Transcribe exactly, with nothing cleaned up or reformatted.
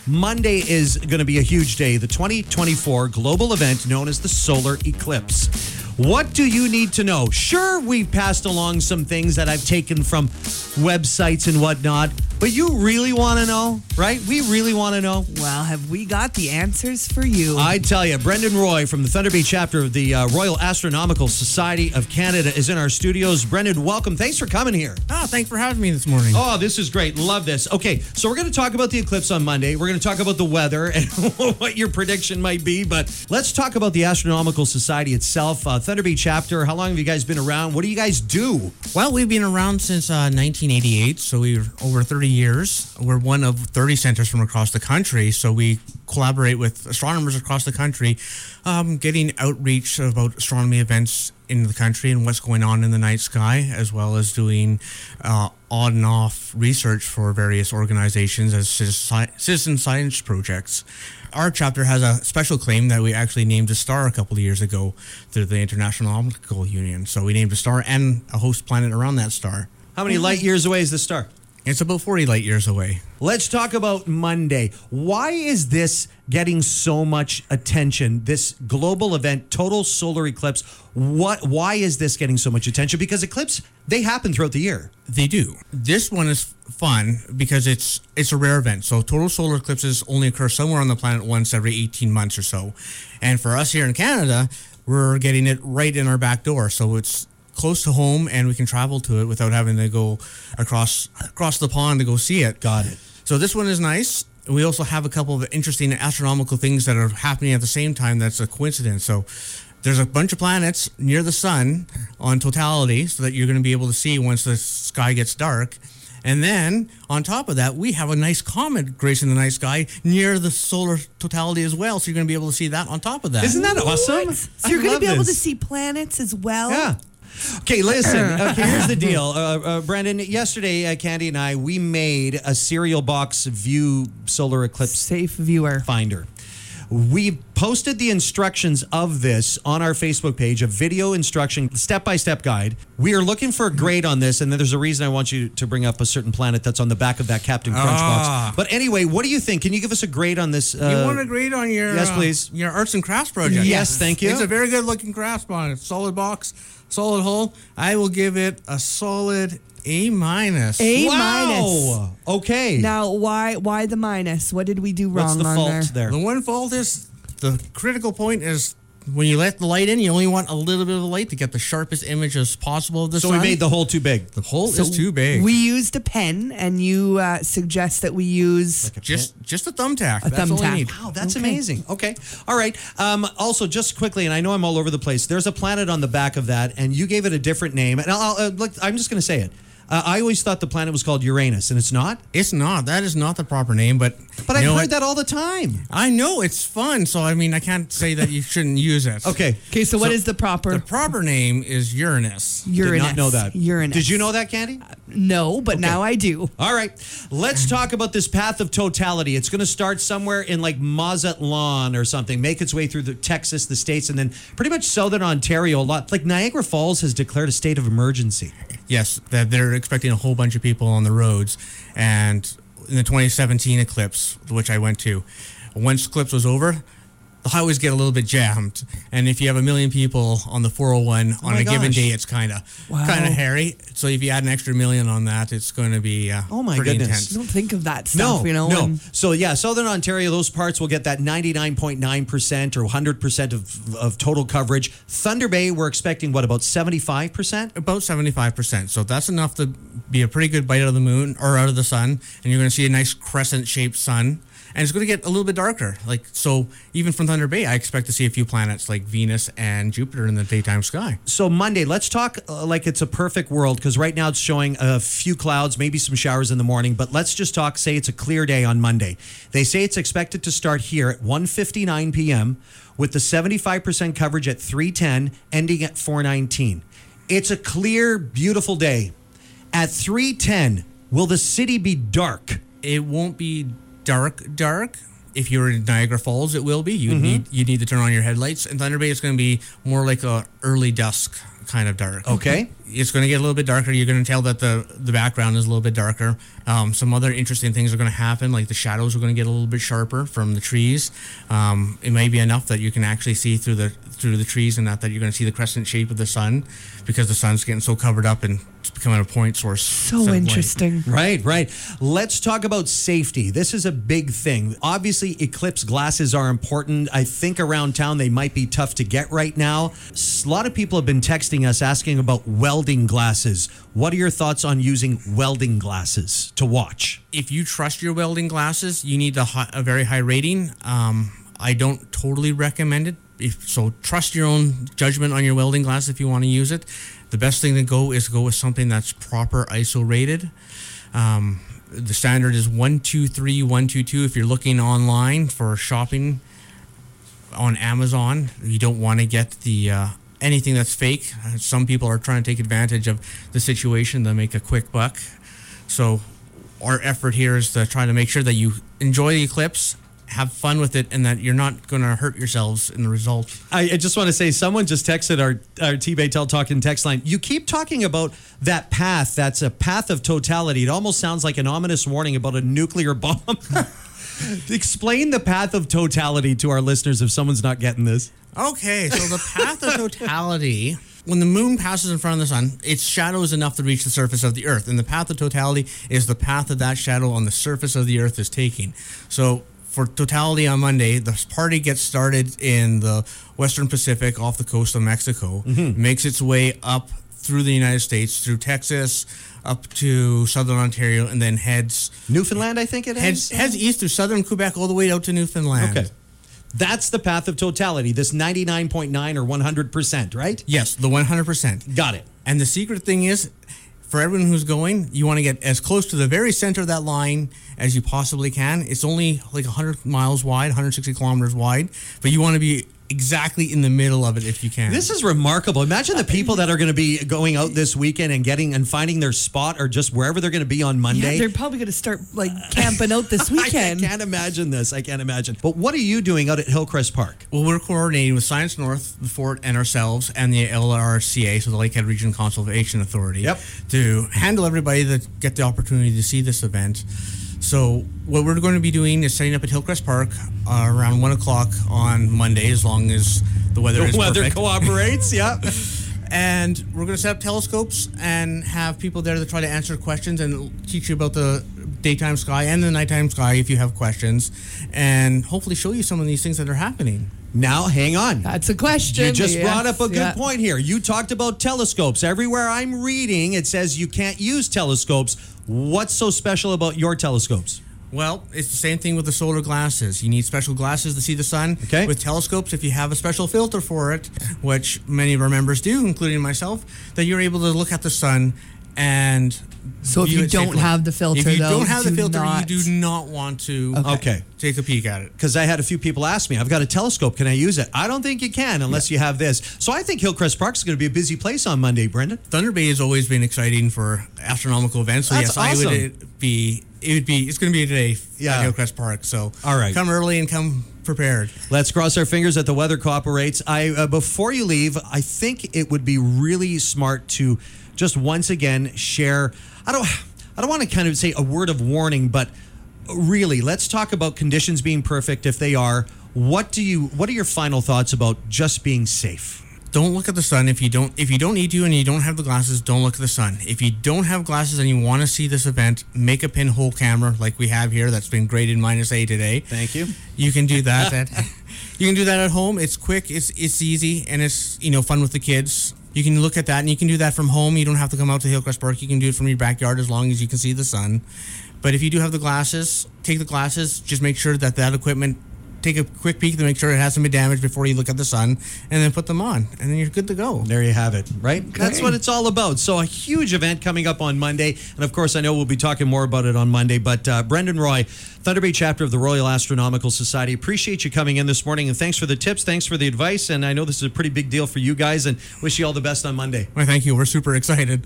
Monday is going to be a huge day, the twenty twenty-four global event known as the solar eclipse. What do you need to know? Sure, we've passed along some things that I've taken from websites and whatnot, but you really want to know, right? We really want to know. Well, have we got the answers for you? I tell you, Brendan Roy from the Thunder Bay chapter of the uh, Royal Astronomical Society of Canada is in our studios. Brendan, welcome. Thanks for coming here. Oh, thanks for having me this morning. Oh, this is great. Love this. Okay, so we're going to talk about the eclipse on Monday. We're going to talk about the weather and what your prediction might be, but let's talk about the Astronomical Society itself. Uh, Thunder Bay chapter, how long have you guys been around? What do you guys do? Well, we've been around since uh, nineteen eighty-eight, so we're over thirty years. We're one of thirty centers from across the country, so we collaborate with astronomers across the country, um, getting outreach about astronomy events in the country and what's going on in the night sky, as well as doing uh, on and off research for various organizations as citizen science projects. Our chapter has a special claim that we actually named a star a couple of years ago through the International Optical Union. So we named a star and a host planet around that star. How many light years away is the star? It's about forty light years away. Let's talk about Monday. Why is this getting so much attention? This global event, total solar eclipse. What? Why is this getting so much attention? Because eclipses, they happen throughout the year. They do. This one is fun because it's it's a rare event. So total solar eclipses only occur somewhere on the planet once every eighteen months or so. And for us here in Canada, we're getting it right in our back door. So it's close to home, and we can travel to it without having to go across across the pond to go see it. Got it. So this one is nice. We also have a couple of interesting astronomical things that are happening at the same time. That's a coincidence. So there's a bunch of planets near the sun on totality, so that you're going to be able to see once the sky gets dark. And then on top of that, we have a nice comet gracing the night sky near the solar totality as well. So you're going to be able to see that on top of that. Isn't that awesome? What? So you're going to be this. able to see planets as well? Yeah. Okay, listen. Okay, here's the deal. Uh, uh, Brandon, yesterday, uh, Candy and I, we made a cereal box view solar eclipse Safe viewer finder. We posted the instructions of this on our Facebook page, a video instruction, step-by-step guide. We are looking for a grade on this, and then there's a reason I want you to bring up a certain planet that's on the back of that Captain Crunch Ah. box. But anyway, what do you think? Can you give us a grade on this? Uh, You want a grade on your yes, uh, please. your arts and crafts project? Yes, thank you. It's a very good looking craft on it. Solid box, solid hull. I will give it a solid A minus. A wow. minus. Okay. Now, why why the minus? What did we do wrong What's the on fault there? there? The one fault is the critical point is when you let the light in, you only want a little bit of the light to get the sharpest image as possible of the So sun. we made the hole too big. the hole So is too big. We used a pen, and you uh, suggest that we use just just a thumbtack. A That's all thumbtack. we need. Wow, that's Okay. amazing. Okay. All right. Um, also, just quickly, and I know I'm all over the place, there's a planet on the back of that, and you gave it a different name. And I'll, I'll, uh, look, I'm just going to say it. Uh, I always thought the planet was called Uranus, and it's not. It's not. That is not the proper name, but But you I've know heard what? that all the time. I know it's fun, so I mean I can't say that you shouldn't use it. Okay. Okay, so, what So is the proper The proper name is Uranus. Uranus? Did not know that. Uranus. Did you know that, Candy? No, but now I do. All right. Let's talk about this path of totality. It's going to start somewhere in like Mazatlan or something, make its way through the Texas, the States, and then pretty much southern Ontario a lot. Like Niagara Falls has declared a state of emergency. Yes, that they're expecting a whole bunch of people on the roads. And in the twenty seventeen eclipse, which I went to, once eclipse was over, the highways get a little bit jammed. And if you have a million people on the four oh one on my a given gosh. day, it's kind of Wow. kind of hairy. So if you add an extra million on that, it's going to be uh, Oh, my pretty goodness. intense. You don't think of that No, stuff, you know? no. and- So yeah, Southern Ontario, those parts will get that ninety-nine point nine percent or one hundred percent of, of total coverage. Thunder Bay, we're expecting what, about seventy-five percent? About seventy-five percent. So that's enough to be a pretty good bite out of the moon or out of the sun. And you're going to see a nice crescent shaped sun. And it's going to get a little bit darker. Like, so even from Thunder Bay, I expect to see a few planets like Venus and Jupiter in the daytime sky. So Monday, let's talk uh, like it's a perfect world, because right now it's showing a few clouds, maybe some showers in the morning, but let's just talk, say it's a clear day on Monday. They say it's expected to start here at one fifty-nine p.m. with the seventy-five percent coverage at three ten, ending at four nineteen. It's a clear, beautiful day. At three ten, will the city be dark? It won't be dark, dark. If you're in Niagara Falls, it will be. You Mm-hmm. need you need to turn on your headlights. In Thunder Bay, it's going to be more like a early dusk kind of dark. Okay. It's going to get a little bit darker. You're going to tell that the, the background is a little bit darker. Um, some other interesting things are going to happen, like the shadows are going to get a little bit sharper from the trees. Um, it may be enough that you can actually see through the through the trees, and not that you're going to see the crescent shape of the sun, because the sun's getting so covered up and it's becoming a point source. So interesting. Right, right. Let's talk about safety. This is a big thing. Obviously, eclipse glasses are important. I think around town they might be tough to get right now. A lot of people have been texting us asking about welding glasses. What are your thoughts on using welding glasses to watch? If you trust your welding glasses, you need a, high, a very high rating. Um, I don't totally recommend it. If, so trust your own judgment on your welding glass if you want to use it. The best thing to go is go with something that's proper I S O rated. Um, the standard is one two three one two two. If you're looking online for shopping on Amazon, you don't want to get the uh, anything that's fake. Some people are trying to take advantage of the situation to make a quick buck. So our effort here is to try to make sure that you enjoy the eclipse, have fun with it, and that you're not going to hurt yourselves in the result. I, I just want to say, someone just texted our, our T-Bay Tel Talking text line. You keep talking about that path. That's a path of totality. It almost sounds like an ominous warning about a nuclear bomb. Explain the path of totality to our listeners if someone's not getting this. Okay, so the path of totality, when the moon passes in front of the sun, its shadow is enough to reach the surface of the earth. And the path of totality is the path that that shadow on the surface of the earth is taking. So for totality on Monday, the party gets started in the Western Pacific off the coast of Mexico, mm-hmm. makes its way up through the United States, through Texas, up to southern Ontario, and then heads... Newfoundland, I think it heads, is? Heads east through southern Quebec all the way out to Newfoundland. Okay. That's the path of totality, this ninety-nine point nine or one hundred percent, right? Yes, the one hundred percent. Got it. And the secret thing is, for everyone who's going, you want to get as close to the very center of that line as you possibly can. It's only like one hundred miles wide, one hundred sixty kilometers wide, but you want to be exactly in the middle of it if you can. This is remarkable. Imagine the people that are going to be going out this weekend and getting and finding their spot, or just wherever they're going to be on Monday. Yeah, they're probably going to start like camping out this weekend. I can't imagine this. I can't imagine. But what are you doing out at Hillcrest Park? Well, we're coordinating with Science North, the Fort, and ourselves, and the L R C A, so the Lakehead Region Conservation Authority, yep. to handle everybody that get the opportunity to see this event. So what we're going to be doing is setting up at Hillcrest Park uh, around one o'clock on Monday, as long as the weather the is weather perfect. cooperates. Yeah. And we're going to set up telescopes and have people there to try to answer questions and teach you about the daytime sky and the nighttime sky if you have questions, and hopefully show you some of these things that are happening. Now, hang on. That's a question. You just yes, brought up a good yeah. point here. You talked about telescopes. Everywhere I'm reading, it says you can't use telescopes. What's so special about your telescopes? Well, it's the same thing with the solar glasses. You need special glasses to see the sun. Okay. With telescopes, if you have a special filter for it, which many of our members do, including myself, that you're able to look at the sun and So if view you it don't safely. have the filter, if you though, don't have the do filter, not- you do not want to Okay. Okay. take a peek at it. Because I had a few people ask me, I've got a telescope, can I use it? I don't think you can unless you have this. So I think Hillcrest Park is going to be a busy place on Monday, Brendan. Thunder Bay has always been exciting for astronomical events. So That's yes, I awesome. would be. It would be. It's going to be today Yeah. at Hillcrest Park. So All right. come early and come prepared. Let's cross our fingers that the weather cooperates. I uh, before you leave, I think it would be really smart to just once again share. I don't. I don't want to kind of say a word of warning, but really, let's talk about conditions being perfect if they are. What do you? What are your final thoughts about just being safe? Don't look at the sun if you don't if you don't need to and you don't have the glasses. Don't look at the sun. If you don't have glasses and you want to see this event, make a pinhole camera like we have here. That's been graded minus A today. Thank you. You can do that. at, you can do that at home. It's quick. It's it's easy, and it's you know fun with the kids. You can look at that, and you can do that from home. You don't have to come out to Hillcrest Park. You can do it from your backyard as long as you can see the sun. But if you do have the glasses, take the glasses. Just make sure that that equipment. Take a quick peek to make sure it hasn't been damaged before you look at the sun, and then put them on, and then you're good to go. There you have it, right? Okay. That's what it's all about. So a huge event coming up on Monday, and of course I know we'll be talking more about it on Monday, but uh, Brendan Roy, Thunder Bay chapter of the Royal Astronomical Society, appreciate you coming in this morning, and thanks for the tips, thanks for the advice, and I know this is a pretty big deal for you guys, and wish you all the best on Monday. Well, thank you. We're super excited.